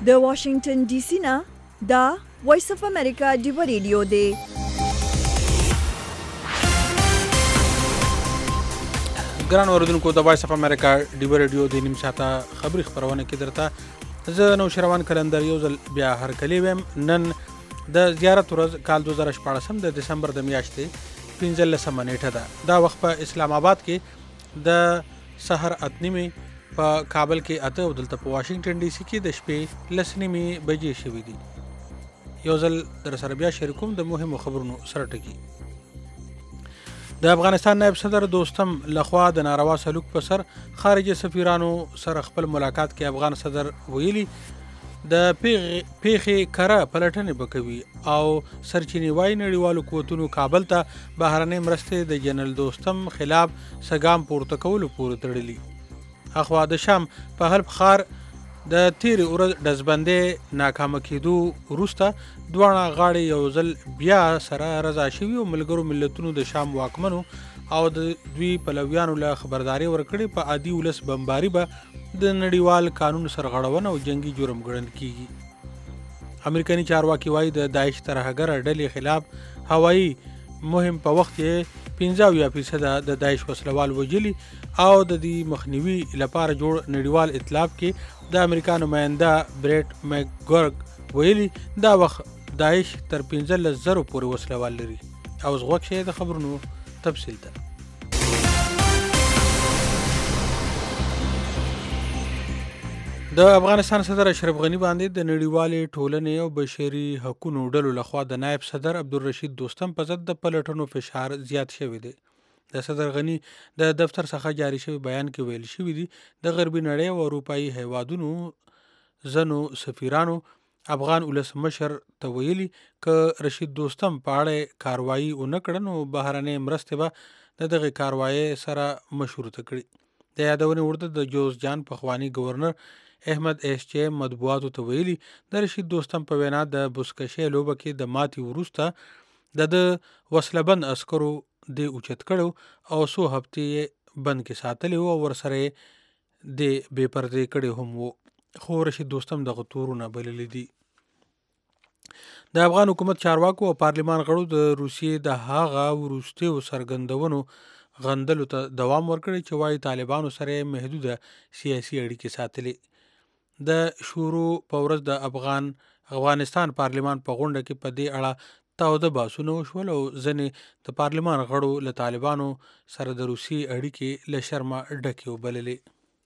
د واشنگټن ډي سي نه دا وایس اف امریکا ډیو ریډیو دی. ګران اوریدونکو د وایس اف امریکا ډیو ریډیو د نیم ساعته خبری خبرونه کې درته زه نو شروان کلندر یو ځل بیا هر کلی ویم. نن د زیارت ورځ کال 2014 د دسمبر د میاشتې 15 نیټه ده. دا وخت په اسلام آباد کې د سحر 8 په کابل کې 8 او دلته په واشنگټن ډي سي کې د شپې 10 بجې شوې دي. یو ځل در سره بیا شریکوم د مهمو خبرونو سره ټکی. د افغانستان نائب صدر دوستم لخوا د ناروا سلوک په سر خارجي سفیرانو سره خپل ملاقات کې افغان صدر ویلي د پیښې کره پلټنې وکوي او سرچینې وای نړیوالو قوتونو کابل ته بهرنۍ مرستې د جنرال دوستم خلاف سګام پورته کولو پورې تړلي. اخوا د شام په حلب ښار د تیرې ورځ ډزبندۍ ناکامه کېدو وروسته دواړه غاړې یو ځل بیا سره رضا شوي او ملګرو ملتونو د شام واکمنو او د دوی پلویانو له خبرداري ورکړې په عادي ولس بمباري به د نړیوال قانون سرغړونه او جنگي جرم ګڼل کیږي. امریکایي چارواکي وایي د داعش ترهګر ډلې خلاف هوایي مهم په وخت کې 15% د داعش وسلوال وجلي او د دې مخنیوي لپاره جوړ نړیوال ائتلاف کې د امریکا نماینده بریټ میکګورګ ویلي دا وخت داعش تر 15,000 پورې وسلوال لري. او زغوک شي د خبرونو تفصیل ده. د افغانستان صدر اشرف غنی باندې د نړیوالې ټولنې او بشري حقوقو ډلو لخوا د نائب صدر عبدالرشید دوستم په ضد د پلټنو فشار زیات شوی دی. د صدر غنی د دفتر څخه جاری شوی بیان کې ویل شوی دی د غربي نړۍ او اروپایي هیوادونو زنو سفیرانو افغان ولسمشر ته ویلي ک رشید دوستم په اړه کاروایی ونه کړي نو بهرنۍ مرستې به د دغه کاروایی سره مشروطه کړي. د یادونې ورته د جوزجان پخوانی گورنر احمد ایس چه مطبوعاتو ته ویلي د رشید دوستم په وینا د بوسکشې لوبه کې د ماتي وروسته د وسلبند عسکرو د اوچت کړو او سو هفتې بند کې ساتلی او ورسره د بې پردې کړي هم وو. خو رشید دوستم دغه تورونه بللی دي. د افغان حکومت چارواکو او پارلمان غړو د روسیې د هغه وروستیو څرګندونو غندلو ته دوام ورکړي چې وايي طالبانو سره محدوده سیاسي اړیکې ساتلي. د شورو په ورځ د افغانستان پارلمان په غونډه کې په دې اړه تاوده بحثونه وشول او ځینې د پارلمان غړو له طالبانو سره د روسي اړیکې له شرمه ډکې وبللې.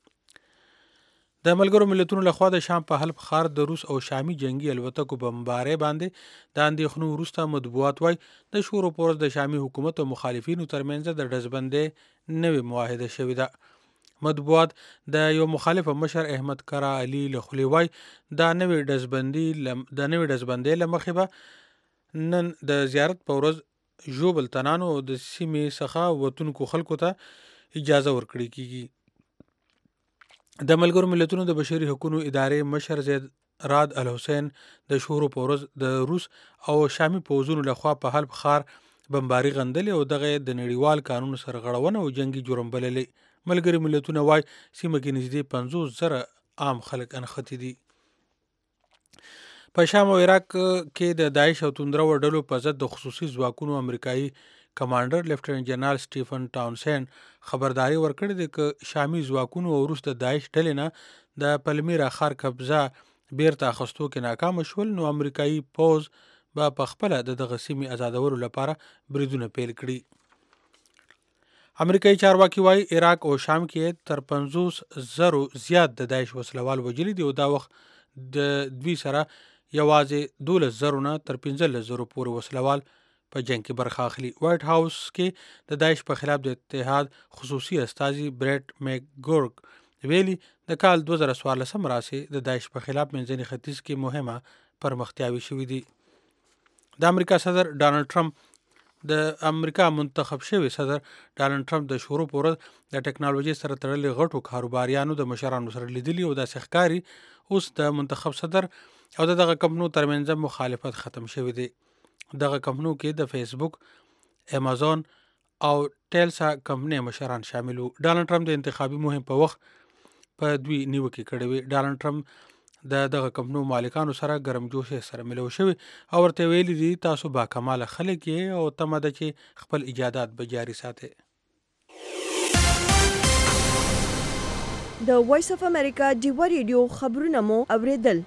د ملګرو ملتونو لخوا د شام په حلب ښار د روس او شامي جنگي الوتکو بمبارۍ باندې د اندېښنو وروسته مطبوعات وایي د شورو په ورځ د شامي حکومت او مخالفینو ترمنځ د ډزبندۍ نوې معاهده شوې ده. مطبوعات د یو مخالف مشر احمد کرا علي له خولې وایي دا نوې ډزبندۍ له مخې به نن د زیارت په ورځ ژوبل تنانو د سیمې څخه وتونکو خلکو ته اجازه ورکړي کیږي. د ملګرو ملتونو د بشري حقوقو ادارې مشر زید راد الحسین د شورو په ورځ د روس او شامي پوځونو لخوا په حلب ښار بمباري غندلې او دغه د نړیوال قانون سرغړونه او جنگي جرم بللې. ملګري ملتونه وایي سیمه کې نږدې 50,000 عام خلک انختی دي. په شام او عراق کې د داعش او توندرو ډلو په ضد د خصوصي ځواکونو امریکایي کمانډر لیفټننټ جنرال سټیفن ټاونسند خبرداري ورکړې ده چې شامي ځواکونو وروسته داعش ډلې نه د پلمیرا ښار قبضه بیرته اخیستو کې ناکام شول نو امریکایي پوځ به په خپله د دغه سیمې آزادولو لپاره بریدونه پیل کړي. امریکایي چارواکي وایي عراق او شام کې تر 50,000 زیات د داعش وسلوال وجلي دي او دا وخت د دوی سره یوازې 12,000 نه تر 15,000 پورې وسلوال په جنگ کې برخه اخلي. وایټ هاوس کې د داعش په خلاف د اتحاد خصوصي استازي بریټ میکګورګ ویلي د کال 2014 راسې د داعش په خلاف منځني ختیځ کې مهمه پرمختیاوي شوې دي. د امریکا صدر ډانلډ ټرمپ د امریکا منتخب شوی صدر ډانلډ ټرمپ د شورو په ورځ د ټکنالوژي سره تړلې غټو کاروباریانو د مشرانو سره لیدلي او داسې ښکاري اوس د منتخب صدر او دغه کمپنو ترمنځ مخالفت ختم شوی دی. دغه کمپنو کې د فیسبوک، امازون او ټیلسا کمپنۍ مشران شامل وو. ډانلډ ټرمپ د انتخابي مهم په وخت په دوی نیوکې کړې وې. ډانلډ ټرمپ د دغه کمپنو مالکانو سره ګرمجوشۍ سره ملو شوي او ورته ویلي دي تاسو با کماله خلک یې او تمه ده چې خپل ایجادات به جاري ساتئ. د وایس اف امریکا ډیوا ریډیو خبرونه مو اوریدل.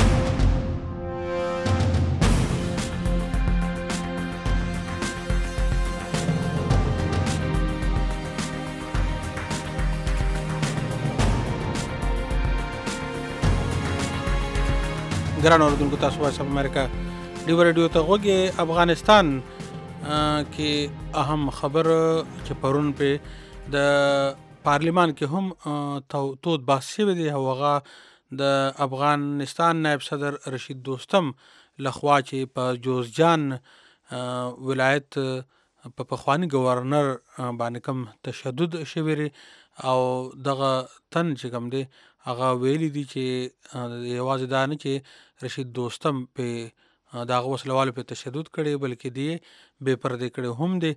ګران اوریدونکو تاسو وایس اف امریکا ډیوا ریډیو ته غوږی. افغانستان کې اهم خبر چې پرون په د پارلیمان کې هم تود بحث شوی دی او هغه د افغانستان نائب صدر رشید دوستم لخوا چې په جوزجان ولایت په پخوانی گورنر باندې کوم تشدد شوی او دغه تن چې کوم دی هغه ویلي دي چې یوازې دا نه چې رشید دوستم په دغه وسلوالو په تشدد کړي بلکې دی بې پردې کړي هم دي.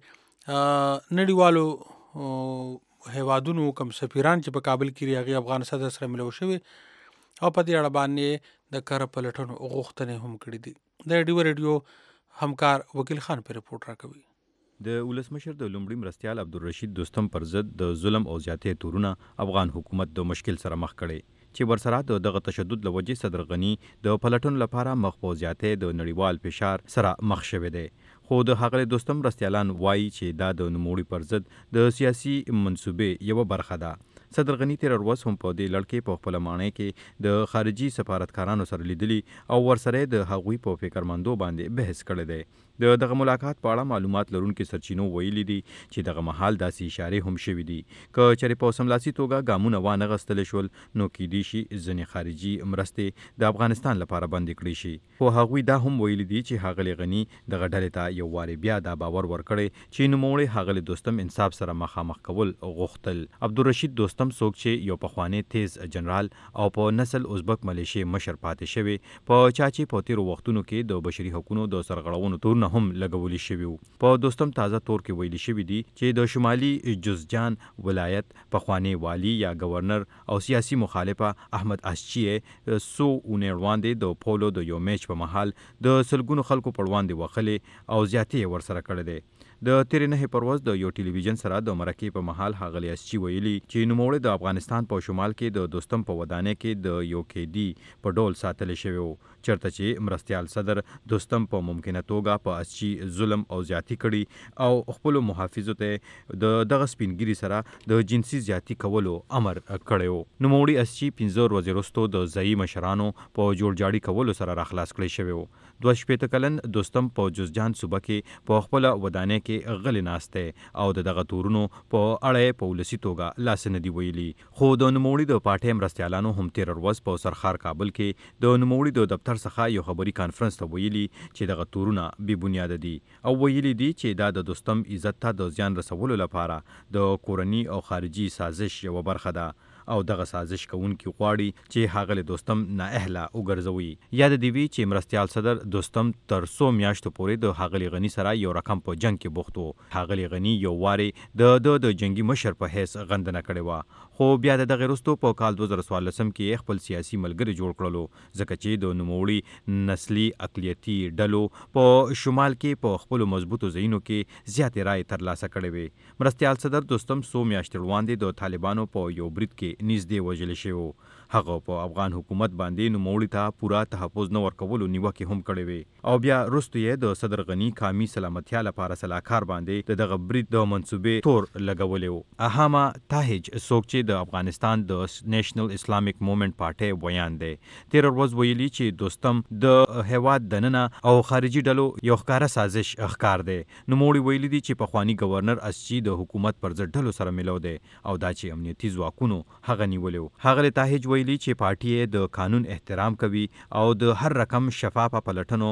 نړیوالو هیوادونو کوم سفیران چې په کابل کې هغه افغان صدر سره ملو شوي او په دې اړه باندې د کار پلټنو غوښتنې هم کړې دي. د ډیوا ریډیو همکار وکیل خان په رپورټ راکوي. د ولسمشر د لومړي مرستیال عبدالرشید دوستم پر ضد د ظلم او زیاتې تورونه افغان حکومت د مشکل سره مخ کړي چې ورسره د دغه تشدد لوجې صدر غنی د پلټنو لپاره مخ په زیاتې د نړیوال فشار سره مخ شوی دی. خو د هغه دوستم مرستیالان وایي چې دا د نوموړي پر ضد د سیاسي منصوبې یو برخه ده. صدر غنی تیر ورځ هم په دې لړ کې په خپل معنی کې د خارجي سفارتکارانو سره لیدلي او ورسره د هغوی په فکرمندو باندې بحث کړی دی. دغه ملاقات په اړه معلومات لرونکو سرچینو ویلي دي چې دغه مهال داسې اشارې هم شوې دي که چېرې په سملاسي توګه ګامونه وانه غستل شول نو کېدای شي ځینې خارجي مرستې د افغانستان لپاره بندې کړې شي. خو هغوی دا هم ویلي دي چې ښاغلي غني دغه ډلې ته یو وارې بیا دا باور ورکړی چې نوموړی ښاغلي دوستم انصاف سره مخامخ کول غوښتل. عبدالرشید دوستم څوک چې یو پخوانی تیز جنرال او په نسل ازبک ملیشې مشر پاتې شوی په چا چې په تیرو وختونو کې د بشري حقوقو د سرغړونو تورونه هم لګولي شوي وو. په دوستم تازه تور کې ویلي شوي دي چې د شمالي جوزجان ولایت پخوانی والی یا گورنر او سیاسي مخالفه احمد اسچی سو اونۍ وړاندې د پولو د یو میچ په مهال د سلګونو خلکو په وړاندې وخلې او زیاتې ورسره کړې ده. د تیرې نهې پر ورځ د یو ټلویزیون سره د مرکې په مهال ښاغلي اسچی ویلي چې نوموړی د افغانستان په شمال کې د دوستم په ودانۍ کې د یو قیدي په ډول ساتل شوی و چېرته چې مرستیال صدر دوستم په ممکنه توګه په اسچی ظلم او زیاتی کړي او خپل محافظو ته دغه سپینګری سره د جنسي زیاتی کولو امر کړی و. نوموړی اسچی 15 ورځې وروسته د ځایي مشرانو په جوړجاړي کولو سره راخلاص کړی شوی و. 22 کلن دوستم په جوزجان صوبه کې په خپل ودانۍ کې غلی ناسته او دغه تورونو په اړه په ولسی توګه لاس نه دی ویلي. خو د نوموړي د پارټي مرستیالانو هم تیر ورځ په سرخار کابل کې د نوموړي د دفتر څخه یو خبري کانفرنس ته ویلي چې دغه تورونه بې بنیاد دي او ویلي دي چې دا د دوستم عزت ته د زیان رسولو لپاره د کورني او خارجي سازش یو برخه ده او دغه سازش کوونکي غواړي چې ښاغلي دوستم نااهله وګرځوي. یاد دی وی چې مرستیال صدر دوستم تر 100 میاشتو پورې د ښاغلي غني سره یو رقم په جنگ کې بوخت و. ښاغلي غني یو واري د جنگي مشر په حیث غندنه کړې وه خو بیا دغه وروسته په کال 2014 کې خپل سیاسي ملګري جوړ کړلو ځکه چې د نوموړي نسلي اقلیتي ډلو په شمال کې په خپل مضبوطو ځایونو کې زیاتې رای ترلاسه کړې وې. مرستیال صدر دوستم 100 میاشتې وړاندې د طالبانو په یو برید کې نږدې وژل شوی. هغه په افغان حکومت باندې نوموړي ته پوره تحفظ نه ورکولو نیوکې هم کړې وې او بیا وروسته یې د صدر غني قومي سلامتیا لپاره سلاکار باندې دغه برید د منصوبې تور لګولې و. اهاما تاهج څوک چې د افغانستان د نیشنل اسلامیک موومنټ پارټي ویان دی تیر ورځ ویلي چې دوستم د هیواد دننه او خارجي ډلو یو ښکاره سازش ښکار دی. نوموړي ویلي دي چې پخوانی گورنر اسچی د حکومت پر ضد ډلو سره ملو دی او دا چې امنیتي ځواکونو هغه نیولیو. ښاغلي تاهج ویلي چې پارټي د قانون احترام کوي او د هر رقم شفافه پلټنو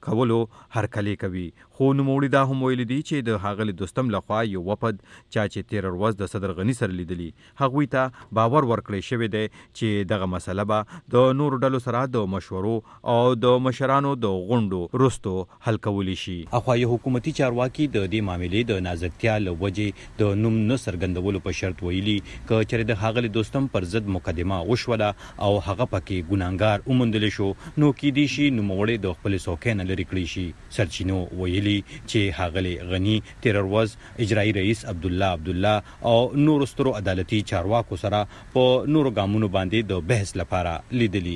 کولو هرکلی کوي. خو نوموړي دا هم ویلي دي چې د ښاغلي دوستم لخوا یو وفد چا چې تېره ورځ د صدر غني سره لیدلي هغوی ته باور ورکړی شوی دی چې دغه مسله به د نورو ډلو سره د مشورو او د مشرانو د غونډو وروستو حل کولی شي. اخوایي حکومتي چارواکي د دې معاملې د نازکتیا له وجې د نوم نه څرګندولو په شرط ویلي که چېرې د ښاغلي دوستم پر ضد مقدمه وشوله او هغه پکې ګناهګار وموندلی شو نو کیدای شي نوموړی د خپلې څوکۍ نه لرې کړی شي. سرچینو ویلي چې ښاغلي غني تېره ورځ اجرایي رئیس عبدالله او نورو سترو عدالتي چارواکو سره په نورو ګامونو باندې د بحث لپاره لیدلي.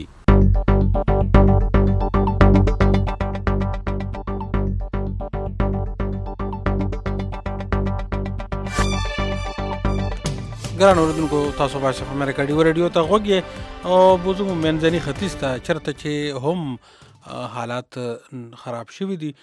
ګران اوریدونکو تاسو وایس اف امریکا ډیو ریډیو ته غوږ یې او بوزو منځني ختیځ ته چېرته چې هم حالات خراب شوي دي.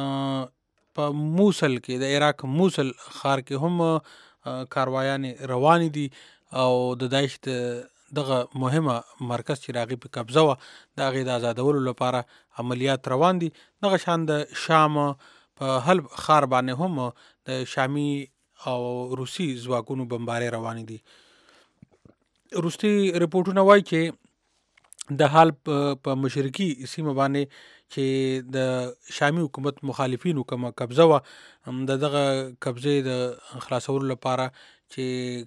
په موصل کې د عراق موصل ښار کې هم کاروایانې روانې دي او د داعش دغه مهمه مرکز چې راغی په قبضه وه د هغې د آزادولو لپاره عملیات روان دي. دغه شان د شام په حلب ښار باندې هم د شامي او روسي ځواکونو بمبارۍ روانې دي. روسي رپورټونه وایي چې د حال په مشرقي سیمه باندې چې د شامي حکومت مخالفینو کومه قبضه وه د دغه قبضې د خلاصولو لپاره چې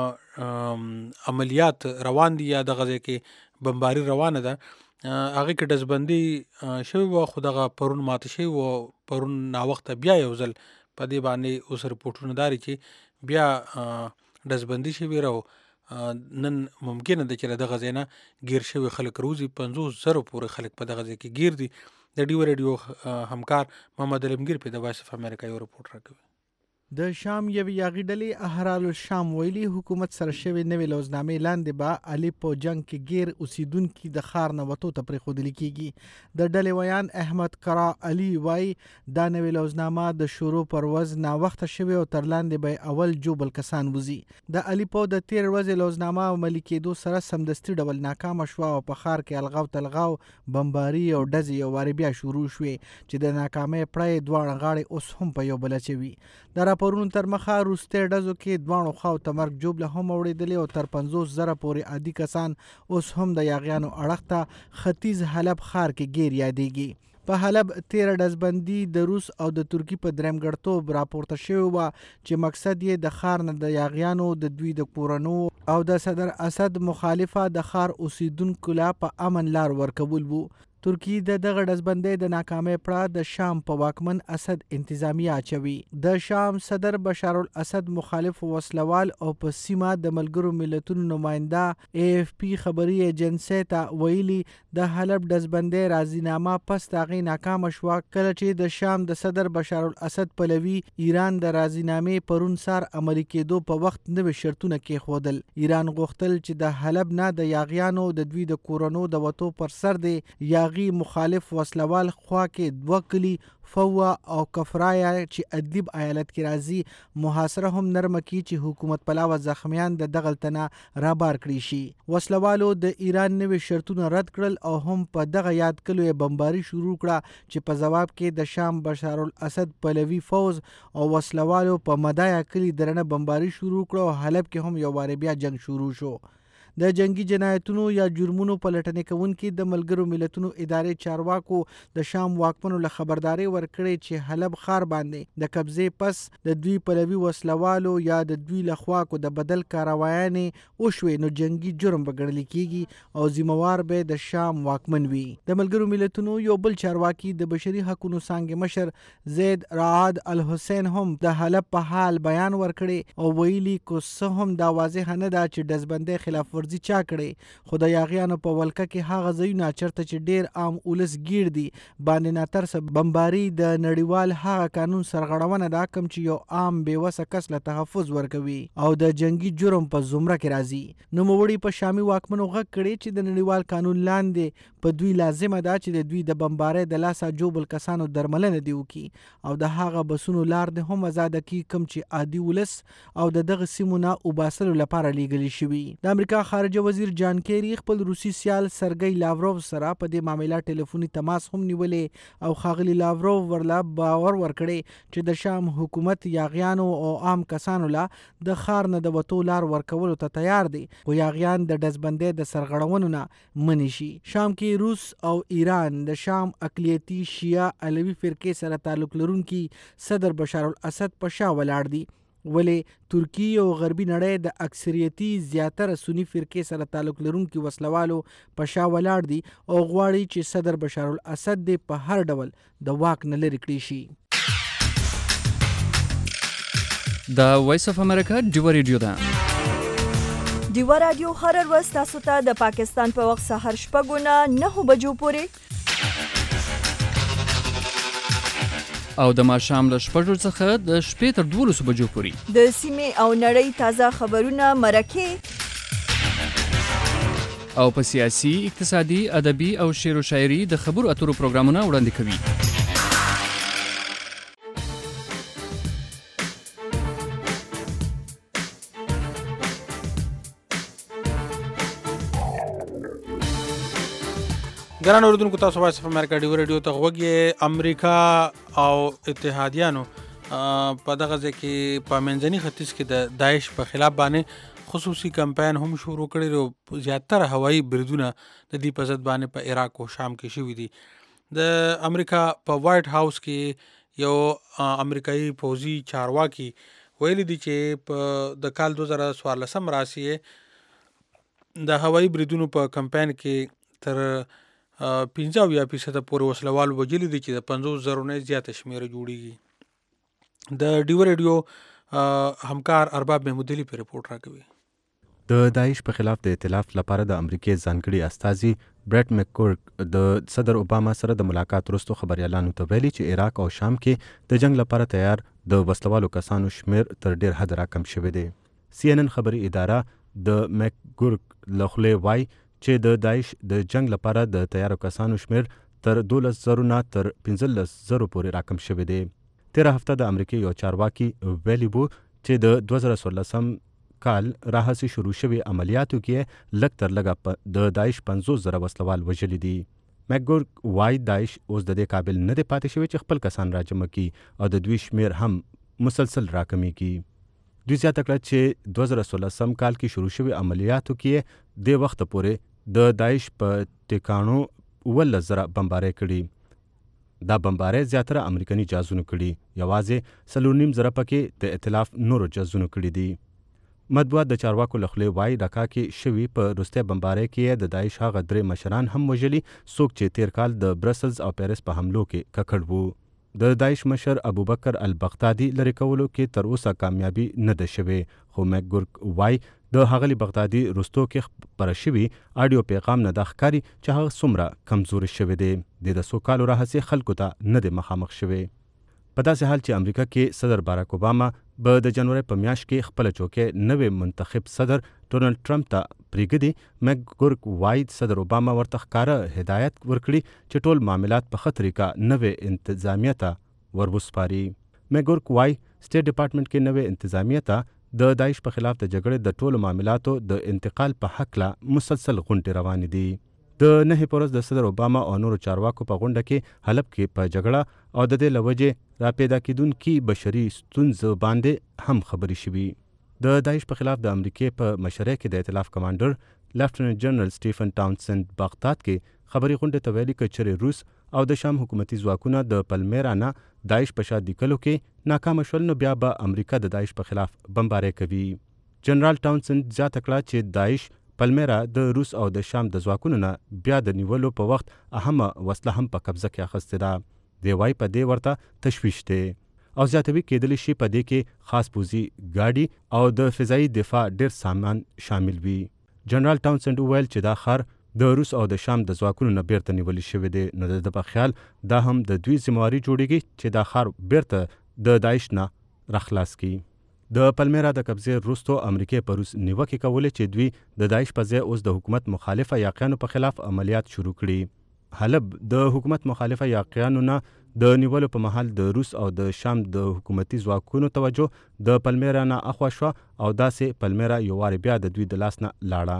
کوم عملیات روان دي یا دغه ځای کې بمباري روانه ده هغې کې ډزبندي شوې وه خو دغه پرون ماته شوې وه. پرون ناوخته بیا یو ځل په دې باندې اوس رپورټونه داري چې بیا ډزبندي شوې راو نن ممکنه ده چې له دغه ځای نه ګیر شوي خلک روزي 50,000 پورې خلک په دغه ځای کې ګیر دي. د ډیو ریډیو همکار محمد علمگیر په د وایس اف امریکا یو رپورټ راکوي. د شام یوې یاغي ډلې احرار الشام ویلي حکومت سره شوې نوې لوزنامې لاندې به علي په جنگ کې غیر اوسیدونکي د ښار نه وتو ته پرېښودل کېږي. د ډلې ویان احمد کرا علي وایي دا نوې لوزنامه د شروع پر ورځ ناوخته شوې او تر لاندې به اول جوبل کسان وځي. د علي په د تېرې ورځې لوزنامه عملي کېدو سره سمدستي ډول ناکامه شوه او په ښار کې الغاو تلغاو بمباري او ډزې یو وارې بیا شروع شوې چې د ناکامۍ پړی دواړه غاړې اوس هم په یو بل اچوي. د راپورونو تر مخه وروستۍ ډزو کې دواړو خواو ته مرګ جوبله هم اوړېدلې او تر 50,000 پورې عادي کسان اوس هم د یاغیانو اړخ ته ختیځ حلب ښار کې ګیر یادېږي. په حلب 13 ډزبندي د روس او د ترکي په درېمګړتوب راپورته شوې وه چې مقصد یې د ښار نه د یاغیانو د دوی د کورنو او د صدر اسد مخالفه د ښار اوسیدونکو لا په امن لار ورکول وو. ترکی د دغه ډزبندۍ د ناکامۍ پړه د شام په واکمن اسد انتظامیه اچوي. د شام صدر بشار الاسد مخالف وسلوال او په سیمه د ملګرو ملتونو نماینده AFP خبري ایجنسی ته ویلي د حلب ډزبندۍ راضینامه پس د هغې ناکامه شوه کله چې د شام د صدر بشار الاسد پلوي ایران د راضینامې پرون سهار عملي کېدو په وخت نوې شرطونه کېښودل. ایران غوښتل چې د حلب نه د یاغیانو د دوی د کورنو د وتو پر سر دی یاغي مخالف وسلوال خوا کې 2 کلي فوا او کفرایا چې ادلب ایالت کې راځي محاصره هم نرمه کی چې حکومت پلاوه زخمیان د دغلتنه رابار کړی شي. وسلوالو د ایران نوې شرطونه رد کړل او هم په دغه یاد کلو بمباري شروع کړه چې په جواب کې د شام بشار الاسد پلوي فوز او وسلوالو په مدایا کلی درنه بمباري شروع کړه او حلب کې هم یو واره بیا جنگ شروع شو. د جنگي جنایتونو یا جرمونو پلټنې کوونکي د ملګرو ملتونو ادارې چارواکو د شام واکمنو له خبرداري ورکړې چې حلب ښار باندې د قبضې پس د دوی پلوي وسلوالو یا د دوی لخوا کو د بدل کاروایانې وشوې نو جنگي جرم به ګڼل کېږي او ذمہوار به د شام واکمن وي. د ملګرو ملتونو یو بل چارواکي د بشري حقوقو څانګې مشر زید رعاد الحسین هم د حلب په حال بیان ورکړي او ویلي کو څه هم دا واضح نه ده چې ډزبندۍ خلاف ورزي چا کړي خو د یاغیانو په ولکه کې هغه ځایونه چرته چې ډیر عام ولس ګیر دي باندې ناترسه بمباري د نړیوال هغه قانون سرغړونه ده کوم چې یو عام بېوسه کس له تحفظ ورکوي او د جنگي جرم په زمره کې راځي. نوموړي په شامي واکمنو غږ کړي چې د نړیوال قانون لاندې په دوی لازمه ده چې د دوی د بمبارۍ د لاسه جوبل کسانو درملنه دی وکړي او د هغه بسونو لار د هم آزاده کړي کوم چې عادي ولس او د دغه سیمو نه وباسلو لپاره لیږلي شوي. د امریکا خارجه وزیر جان کیری خپل روسي سیال سرګی لاوروف سره په دې معاملې ټلیفوني تماس هم نیولې او ښاغلي لاوروف ورله باور ورکړی چې د شام حکومت یاغیانو او عام کسانو له د ښار نه د وتو لار ورکولو ته تیار دی، خو یاغیان د ډزبندۍ د سرغړونو نه منې شي. شام کې روس او ایران د شام اقلیتي شیعه علوي فرقې سره تعلق لرونکي صدر بشار الاسد په شا ولاړ دي، ولې ترکی او غربي نړۍ د اکثریتي زیاتره سنی فرقې سره تعلق لرونکي وسلوالو په شا ولاړ دي او غواړي چې صدر بشار الاسد دې په هر ډول د واک نه لرې کړی شي. د وایس اف امریکا ډیوا ریډیو ده. ډیوا رادیو هر ورځ تاسو ته د پاکستان په وخت سهار 6 نه 9 بجو پورې او د ماښام له 6 څخه د شپې تر 12 بجو پورې د سیمې او نړۍ تازه خبرونه، مرکې او په سیاسي، اقتصادي، ادبي او شعر و شاعري د خبرو اترو پروګرامونه وړاندې کوي. ګران اوریدونکو، تاسو وایس اف امریکا ډیوا ریډیو ته غوږ یې. امریکا او اتحادیانو په دغه ځای کې په منځني ختیځ کې د داعش په خلاف باندې خصوصي کمپاین هم شروع کړی او زیاتره هوایي بریدونه د دې په ضد باندې په عراق او شام کې شوي دي. د امریکا په وایټ هاوس کې یو امریکایي پوځي چارواکي ویلي دي چې په د کال 2014 راسي د هوایي بریدونو په کمپاین کې تر 15% پورې وسلوال وجلي دي چې د 50,000 نه زیاته شمیره جوړیږي. د ډیوا ریډیو همکار ارباب محمود علي په رپورټ راکوي. د داعش په خلاف د ائتلاف لپاره د امریکای ځانګړي استازي برټ مکګورک د صدر اوباما سره د ملاقات وروسته خبريالانو ته ویلي چې عراق او شام کې د جنگ لپاره تیار د وسلوالو کسانو شمیر تر ډیر حد راکم شوی دی. CNN خبري اداره د مکګورک له خولې وایي چې د داعش د جنگ لپاره د تیارو کسانو شمیر تر 12,000 نه تر 15,000 پورې راکم شوی دی. 13 هفته د امریکای یو چارواکي ویلي وو چې د 2014 کال راهسې شروع شوي عملیاتو کې لږ تر لږه د داعش 50,000 وسلوال وژلي دي. مکګورک وایي داعش اوس د دې قابل نه دی پاتې شوی چې خپل کسان راجمع کړي او د دوی شمیر هم مسلسل راکمیږي. دوی زیاته کړه چې 2016 کال کې شروع شوي عملیاتو کې د وخت پورې د داعش په ټکانو 11,000 بمبارۍ کړي. دا بمبارۍ زیاتره امریکایي جاسوسانو کړي، یوازې 4.5 پکې د ائتلاف نورو جاسوسانو کړي دي. مطبوعات د چارواکو له خولې وایي ډاکا کې شوي په وروستۍ بمبارۍ کې د داعش هغه 3 مشران هم وژلي څوک چې تیر کال د برسلز او پیرس په حملو کې ککړ وو. د داعش مشر ابوبکر البغدادي لري کولو کې تر اوسه کامیابی نه ده شوې، خو مکګورک وایي د هغلی بغدادي رستو کې خپره شوي اډیو پیغام نه دا ښکاري چې هغه څومره کمزوري شوی دی. د 2 کالو راهسې خلکو ته نه دی مخامخ شوی. په داسې حال چې امریکا کې صدر باراک اوباما به د جنوري په میاشت کې خپل چوکۍ نوې منتخب صدر ډونالد ټرمپ ته پریږدي، مکګورک وایي صدر اوباما ورته ښکاره هدایت ورکړي چې ټول معاملات په ښه طریقه نوې انتظامیه ته وروسپاري. مکګورک وایي سټیټ ډپارټمنټ کې نوې انتظامیه ته د داعش په خلاف د جګړې د ټولو معاملاتو د انتقال په حقله مسلسل غونډې روانې دي. د 9 په ورځ د صدر اوباما او نورو چارواکو په غونډه کې حلب کې په جګړه او د دې له وجې راپیدا کېدونکي بشري ستونزو باندې هم خبرې شوي. د داعش په خلاف د امریکای په مشرۍ کې د ائتلاف کمانډر لیفټننټ جنرال سټیفن ټاونسند بغداد کې خبري غونډې ته ویلي چې چېرې روس او د شام حکومتي ځواکونه د پلمیرا نه داعش په شا لیکلو کې ناکام شول، نو بیا به امریکا د داعش په خلاف بمبارۍ کوي. جنرال ټاونسند زیاته کړه چې داعش پلمیرا د روس او د شام د ځواکونو نه بیا د نیولو په وخت اهمه وسله هم په قبضه کې اخیستې ده. دی وایي په دې ورته تشویش دی او زیاتوي کېدلی شي په دې کې خاص پوځي ګاډي او د فضایي دفاع ډیر سامان شامل وي. جنرال ټاونسند وویل چې دا ښار د روس او د شام د ځواکونو نه بیرته نیول شوی دی، نو د په خیال دا هم د دوی ذمہواري جوړیږي چې دا ښار بیرته د داعش نه راخلاص کړي. د پلمیرا د قبضې وروسته امریکای په روس نیوکې کولې چې دوی د داعش په ځای اوس د حکومت مخالفه یاقیانو په خلاف عملیات شروع کړي. حلب د حکومت مخالفه یاقیانو نه د نیولو په محل د روس او د شام د حکومتي ځواکونو توجه د پلمیرا نه اخوا شوه او داسې پلمیرا یو وارې بیا د دوی د لاس نه لاړه.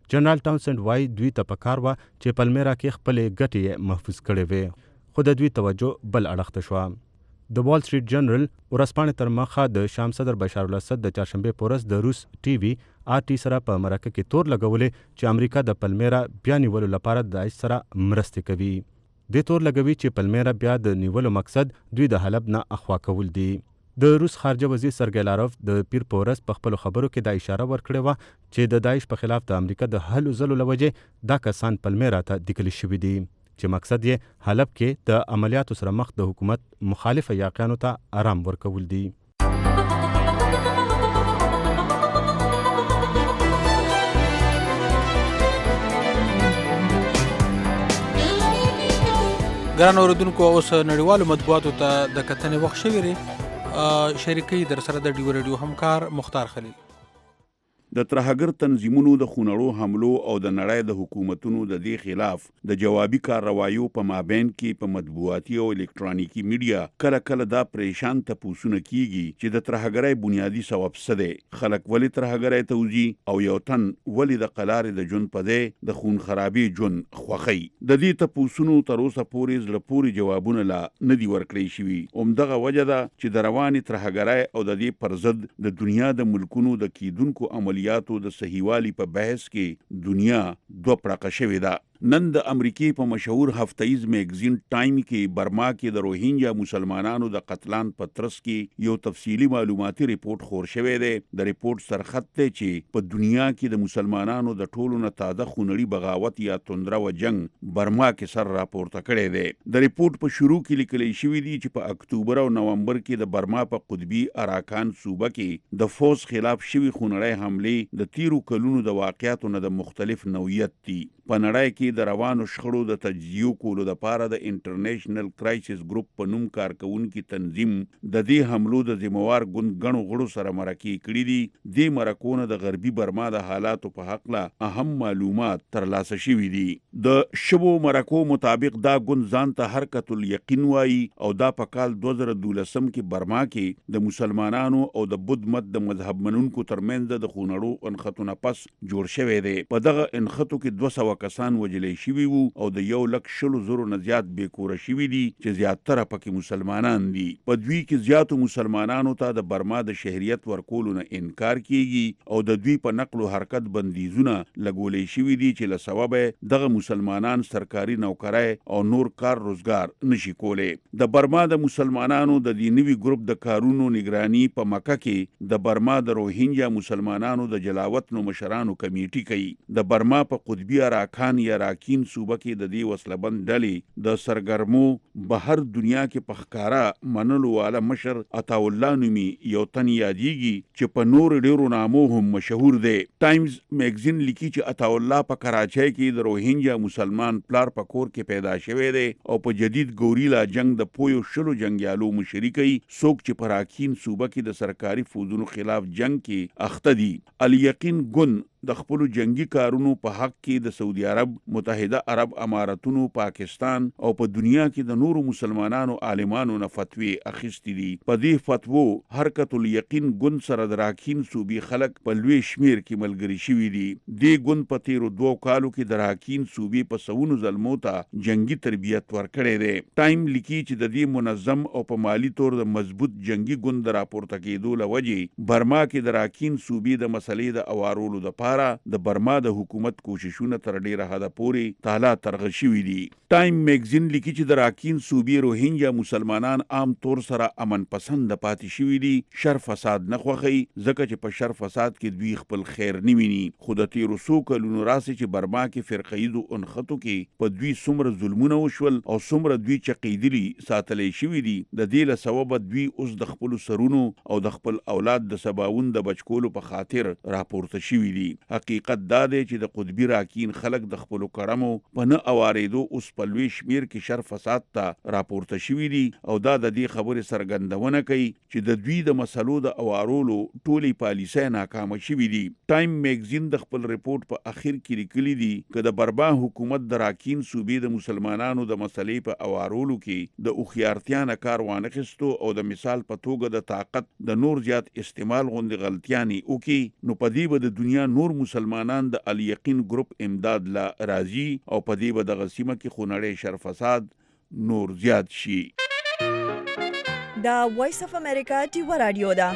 جنرال ټاونسند وایي دوی ته پکار وه چې پلمیرا کې خپلې ګټې محفوظ کړې وې، خو د دوی توجه بل اړخ ته شوه. د وال سټریټ جرنل ورځپاڼې تر مخه د شام صدر بشار الاسد د چهارشنبې په ورځ د روس ټي وي RT سره په مرکه کې تور لګولې چې امریکا د پلمیرا بیا نیولو لپاره د داعش سره مرستې کوي. دې تور لګوي چې پلمیرا بیا د نیولو مقصد دوی د حلب نه اخوا کول دي. د روس خارجه وزیر سرګی لاروف د پیر په ورځ په خپلو خبرو کې دا اشاره ورکړې وه چې د داعش په خلاف د امریکا د هلو ځلو له وجې دا کسان پلمیرا ته لیږلي شوي دي چې مقصد یې حلب کې د عملیاتو سره مخ د حکومت مخالف یاقیانو ته آرام ورکول دي. ګران اوریدونکو، اوس نړیوالو مطبوعاتو ته د کتنې وخت شوی دی. شریکي در سره د ډیو ریډیو همکار مختار خلیل. د ترهګر تنظیمونو د خونړو حملو او د نړۍ د حکومتونو د دې خلاف د جوابي کارروایو په مابین کې په مطبوعاتي او الکترونیکی میډیا کله کله دا پریشان تپوسونه کیږي چې د ترهګرۍ بنیادی سبب څه دی، خلک ولې ترهګرۍ ته وځي او یو تن ولې د قلارې د ژوند په دی د خون خرابي ژوند خوښوي. د دې تپوسونو تر اوسه پورې زړه پورې جوابونه لا نه دي ورکړی شوي. همدغه وجه ده چې د روانې ترهګرۍ او د دې پر ضد د دنیا د ملکونو د کیدونکو عملیاتو د صحیحوالي په بحث کې دنیا دوه پړقه شوې ده. نن د امریکې په مشهور هفتهیز میګزین ټایم کې برما کې د روهینجا مسلمانانو د قتلان په ترڅ کې یو تفصیلی معلوماتي ریپورت خور شوی دی. د ریپورت سرخط دی چې په دنیا کې د مسلمانانو د ټولو نه تازه خونړي بغاوت یا توندره و جنگ برما کې سر راپورته کړی دی. د ریپورت په شروع کې لیکلی شوی دی چې په اکتوبر او نومبر کې د برما په قطبي اراکان صوبه کې د فوز خلاف شوی خونړی حملې د تیرو کلونو د واقعاتو نه د مختلف نوعیت دي. په نړۍ کې د روانو شخړو د تجزیو کولو لپاره د انټرنیشنل کرایسس ګروپ په نوم کارکونکي تنظیم د دې حملو د ذمہوار ګڼو غړو سره مرکې کړي دي. دې مرکونه د غربي برما د حالاتو په حق له اهم معلومات ترلاسه شوي دي. د شبو مرکو مطابق دا ګوند ځان ته حرکت الیقین وایي او دا په کال 2012 کې برما کې د مسلمانانو او د بودھ مت د مذهب منونکو ترمنځ د خونړو انخطونه پس جوړ شوی دی. په دغه انخطو کې 200 کسان وجلی شوي وو او د 1,00,000 نه زیات بیکوره شوي دي چې زیاتره پکې مسلمانان دي. په دوی کې زیاتو مسلمانانو ته د برما د شهریت ورکولو نه انکار کیږي او د دوی په نقل و حرکت بندیزونه لګولې شوي دي چې له سببه دغه مسلمانان سرکاري نوکرۍ او نور کار روزګار نشي کولی. د برما د مسلمانانو د دې نوي ګروپ د کارونو نگرانی په مکه کې د برما د روهینجا مسلمانانو د جلاوت نو مشرانو کمیټي کوي. د برما په قطبي اراکان یا راکین صوبه کې د دې وسلبند ډلې د سرګرمو بهر دنیا کې په ښکارا منلو والا مشر عطا الله نومي یو تن یادېږي چې په نور ډیرو نامو هم مشهور دی. ټایمز میګزین لیکي چې عطا الله په کراچۍ کې د روهینجا مسلمان پلار په کور کې پیدا شوی دی او په جدید ګوریلا جنگ د پویو شلو جنگیالو مشري کوي. څوک چې په راکین صوبه کې د سرکاري فوجونو خلاف جنگ کې اخته دي. الیقین ګوند د خپل جنگي کارونو په حق کې د سعودي عرب، متحده عرب اماراتونو، پاکستان او په دنیا کې د نورو مسلمانانو عالمانو نه فتوی اخیستې دي. په دې فتوو حرکت الیقین ګوند سره د راکین صوبي خلک په لوی شمیر کې ملګري شوي دي. دې ګوند په تیرو 2 کالو کې د راکین صوبي په سونو ظلمو ته جنگي تربیت ورکړی دی. ټایم لیکي چې د دې منظم او په مالی تور د مضبوط جنگي ګوند راپورته کېدو له وجې برما کې د راکین صوبي د مسلې د اوارولو لپاره د برما د حکومت کوششونه تر ډیره حده پورې تالا ترغه شوي دي. ټایم میګزین لیکي چې د راکین صوبې روهینجا مسلمانان عام طور سره امن پسند پاتې شوي دي. شر فساد نه خوښوي ځکه چې په شر فساد کې دوی خپل خیر نه ویني. خو د تیرو څو کلونو راسې چې برما کې فرقهیزو انخطو کې په دوی څومره ظلمونه وشول او څومره دوی چقیدلي ساتلی شوي دي، د دې له سببه دوی اوس د خپلو سرونو او د خپل اولاد د سباوون د بچکولو په خاطر راپورته شوي دي. حقیقت دا دی چې د قطبي راکین خلک د خپلو کړمو په نه اوارېدو اوس په لوی شمیر کې شر فساد ته راپورته شوي دي او دا د دې خبرې څرګندونه کوي چې د دوی د مسلو د اوارولو ټولې پالیسۍ ناکامه شوي دي. ټایم میګزین د خپل ریپورت په اخر کې لیکلي دي که د برما حکومت د راکین صوبې د مسلمانانو د مسلې په اوارولو کې د هوښیارتیا نه کار وانخیستو او د مثال په توګه د طاقت د نور زیات استعمال غوندې غلطیانې وکړي، نو په دې به د دنیا نور نور مسلمانان د الیقین ګروپ امداد لا راځي او په دې به دغه سیمه کې خونړی شر فساد نور زیات شي. دا وایس اف امریکا ډیوه رادیو ده.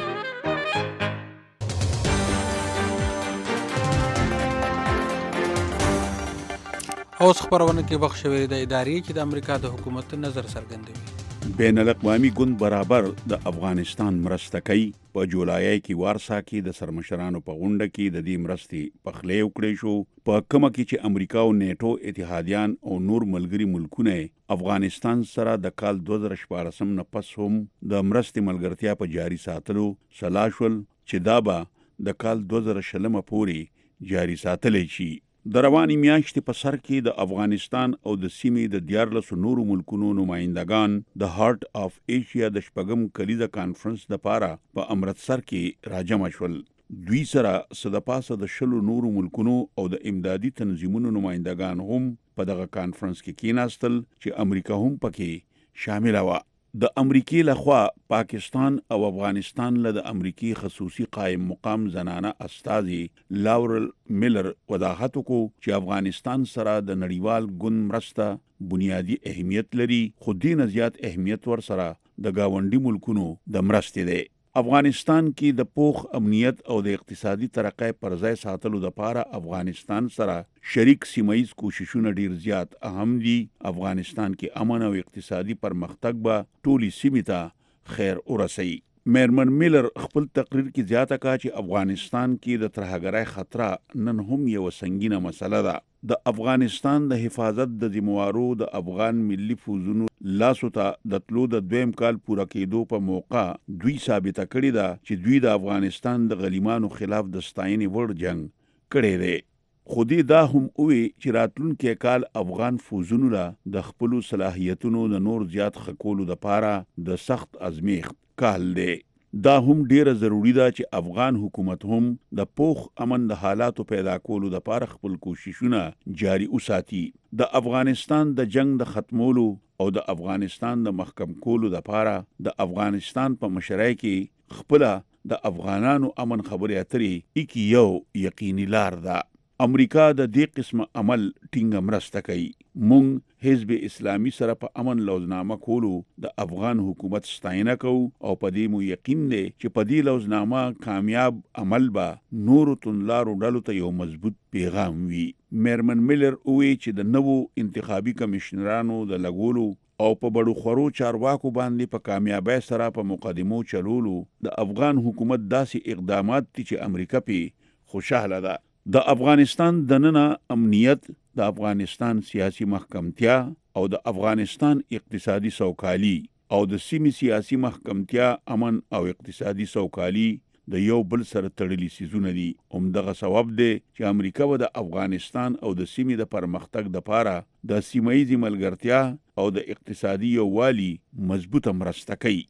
اوس خبرونه کې وخت شوی د ادارې چې د امریکا د حکومت نظر څرګندوي. بین الاقوامي ګوند برابر د افغانستان مرسته کوي. په جولای کې وارسا کې د سرمشرانو په غونډه کې د دې مرستې پخلی وکړې شو. په کومه کې چې امریکا او نیټو اتحادیان او نور ملګري ملکونه افغانستان سره د کال 2014 نه پس هم د مرستې ملګرتیا په جاري ساتلو سلا شول چې دا به د کال 2020 پورې جاري ساتلی شي. د رواني میاشتې په سر کې د افغانستان او د سیمې د 14 نورو ملکونو نمائندگان د هارت اف ایشیا د شپږم کلیزه کانفرنس لپاره په امرتسر کې راجمع شول. دوی سره صدپاسه د 20 نورو ملکونو او د امدادي تنظیمونو نمائندگان هم په دغه کانفرنس کې کېناستل چې امریکا هم پکې شامل و. د امریکای لخوا پاکستان او افغانستان له د امریکای خصوصي قائم مقام زنانه استاذي لاورل میلر وضاحت وکړو چې افغانستان سره د نړیوال ګوند مرسته بنیادی اهمیت لري، خو دین زیات اهمیت ور سره د گاونډي ملکونو د مرستې دی. افغانستان کې د پوخ امنیت او د اقتصادي ترقۍ پر ځای ساتلو لپاره افغانستان سره شریک سیمایي کوششونه ډیر زیات اهم دي. افغانستان کې امن او اقتصادي پرمختګ به ټولي سیمې ته خیر ورسوي. میرمن میلر خپل تقریر کې زیاته کړه چې افغانستان کې د ترهګرۍ خطر نن هم یو سنگینه مسله ده. د افغانستان د حفاظت د ذمہوارو د افغان ملي فوجونو لاسو ته د تلو د دویم کال پوره کېدو په موقع دوی ثابته کړې ده چې دوی د افغانستان د غلیمانو خلاف د ستاینې وړ جنگ کړی دی. خو دې دا هم وی چې راتلونکي کال افغان فوجونو له د خپل صلاحیتونو د نور زیات خکولو لپاره د سخت ازمیښت کال دی. دا هم ډیره ضروری ده چې افغان حکومت هم د پوخ امن د حالاتو پیدا کولو لپاره خپل کوششونه جاری وساتي. د افغانستان د جنگ د ختمولو او د افغانستان د محکم کولو لپاره د افغانستان په مشرۍ کې خپل د افغانانو امن خبرې اترې اکی یو یقیني لار ده. امریکا د دې قسم عمل ټینګه مرسته کوي. مونږ حزب اسلامي سره په امن لوزنامه کولو د افغان حکومت ستاینه کوو او په دې مو یقین دی چې په دې لوزنامه کامیاب عمل به نورو تنلارو ډلو ته یو مضبوط پیغام وي. میرمن میلر وی چې د نوو انتخابي کمشنرانو د لګولو او په بڑو خورو چارواکو باندې په کامیابی سره په مقدمو چلولو د افغان حکومت داسې اقدامات دي چې امریکا په خوشاله ده. د افغانستان دننه امنیت، د افغانستان سیاسي محکمتیا او د افغانستان اقتصادي سوکالي او د سیمې سیاسي محکمتیا، امن او اقتصادي سوکالي د یو بل سره تړلي سيزونه دي. همدغه سبب دی چې امریکا و د افغانستان او د سیمې د پرمختګ لپاره د سیمایي ملګرتیا او د اقتصادي یووالي مضبوطه مرسته کوي.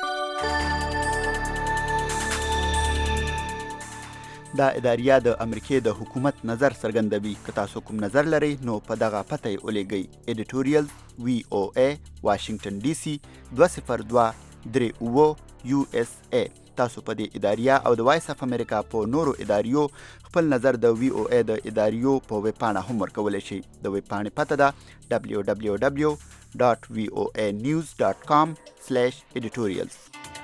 دا اداریه د امریکای د حکومت نظر څرګندوي. که تاسو کوم نظر لرئ نو په دغه پته یې ولیږئ. ایډیټوریال VOA واشنگټن DC 20238 USA. تاسو په دې اداریه او د وایس اف امریکا په نورو اداریو خپل نظر د VOA د اداریو په ویب پاڼه هم ورکولی شئ. د ویب پاڼې پته ده www.voanews.com/editorials.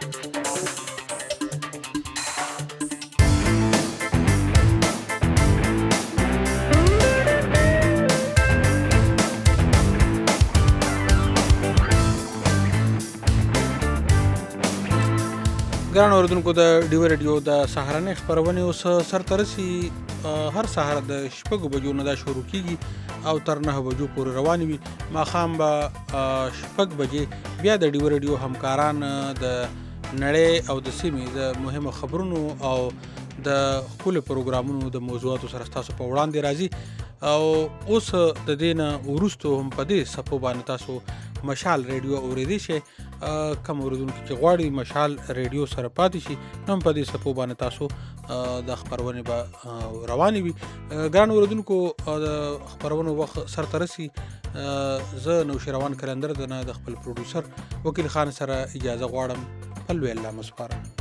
ګران اوریدونکو د ډیو رادیو د سهارنې خبرونه اوس سرترسي هر سهار د شپږ بجو نه دا شروع کیږي او تر 9 بجو پورې روان وي. ماخام به شپږ بجې بیا د ډیو رادیو همکاران د نړۍ او د سیمې د مهمو خبرونو او د خپل پروګرامونو د موضوعاتو سره تاسو په وړاندې راځي. او اوس د دینه ورستو هم په دې سپو باندې تاسو مشال ریډیو اوریدي شي. کوم اوریدونکو چې غواړي مشال ریډیو سره پاتې شي نو په دې سپو باندې تاسو د خبرونه به رواني وي. ګران اوریدونکو د خبرونو وخت سرترسي زه نو شروان کلندر د خپل پروډوسر وکیل خان سره اجازه غواړم. په لوی الله مسپارم.